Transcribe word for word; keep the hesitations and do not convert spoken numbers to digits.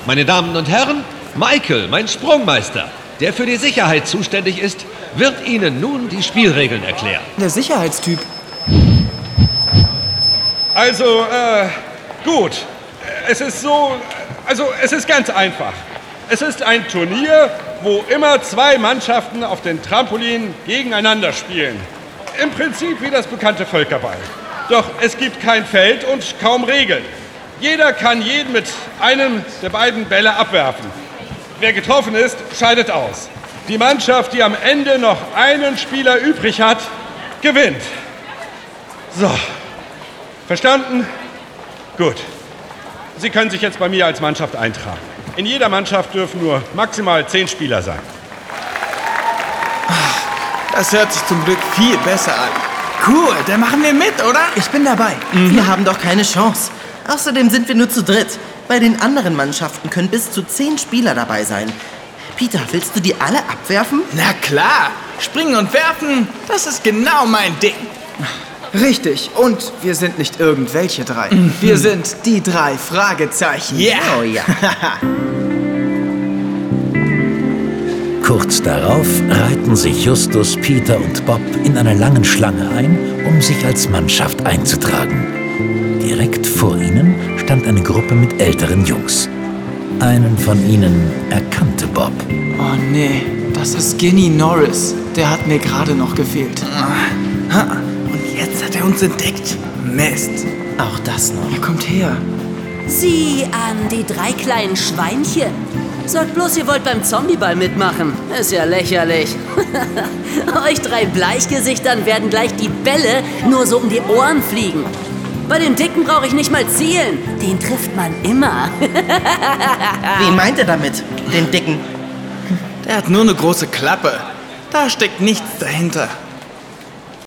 Meine Damen und Herren, Michael, mein Sprungmeister, der für die Sicherheit zuständig ist, wird Ihnen nun die Spielregeln erklären. Der Sicherheitstyp. Also, äh, gut. Es ist so, also es ist ganz einfach. Es ist ein Turnier, wo immer zwei Mannschaften auf den Trampolin gegeneinander spielen. Im Prinzip wie das bekannte Völkerball. Doch es gibt kein Feld und kaum Regeln. Jeder kann jeden mit einem der beiden Bälle abwerfen. Wer getroffen ist, scheidet aus. Die Mannschaft, die am Ende noch einen Spieler übrig hat, gewinnt. So. Verstanden? Gut. Sie können sich jetzt bei mir als Mannschaft eintragen. In jeder Mannschaft dürfen nur maximal zehn Spieler sein. Das hört sich zum Glück viel besser an. Cool, dann machen wir mit, oder? Ich bin dabei. Mhm. Wir haben doch keine Chance. Außerdem sind wir nur zu dritt. Bei den anderen Mannschaften können bis zu zehn Spieler dabei sein. Peter, willst du die alle abwerfen? Na klar. Springen und werfen, das ist genau mein Ding. Richtig. Und wir sind nicht irgendwelche drei. Mhm. Wir sind die drei Fragezeichen. Yeah. Oh ja. Kurz darauf reihten sich Justus, Peter und Bob in einer langen Schlange ein, um sich als Mannschaft einzutragen. Direkt vor ihnen stand eine Gruppe mit älteren Jungs. Einen von ihnen erkannte Bob. Oh nee, das ist Ginny Norris. Der hat mir gerade noch gefehlt. Und jetzt hat er uns entdeckt. Mist. Auch das noch. Er kommt her. Sieh an, die drei kleinen Schweinchen. Sagt bloß, ihr wollt beim Zombieball mitmachen. Ist ja lächerlich. Euch drei Bleichgesichtern werden gleich die Bälle nur so um die Ohren fliegen. Bei den Dicken brauche ich nicht mal zielen. Den trifft man immer. Wen meint er damit, den Dicken? Der hat nur eine große Klappe. Da steckt nichts dahinter.